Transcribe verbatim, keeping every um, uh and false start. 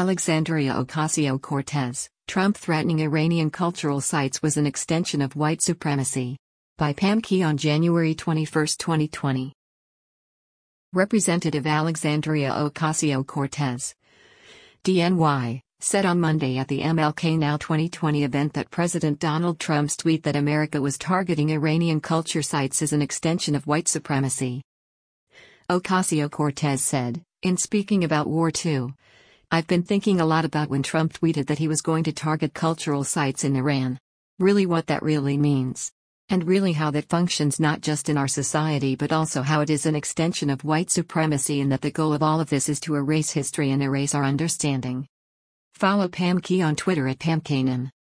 Alexandria Ocasio-Cortez, Trump threatening Iranian cultural sites was an extension of white supremacy. By Pam Key on January twenty-first, twenty twenty. Representative Alexandria Ocasio-Cortez, D N Y, said on Monday at the M L K Now twenty twenty event that President Donald Trump's tweet that America was targeting Iranian culture sites is an extension of white supremacy. Ocasio-Cortez said, in speaking about war too, "I've been thinking a lot about when Trump tweeted that he was going to target cultural sites in Iran. Really what that really means. And really how that functions not just in our society but also how it is an extension of white supremacy and that the goal of all of this is to erase history and erase our understanding." Follow Pam Key on Twitter at Pam Kanan.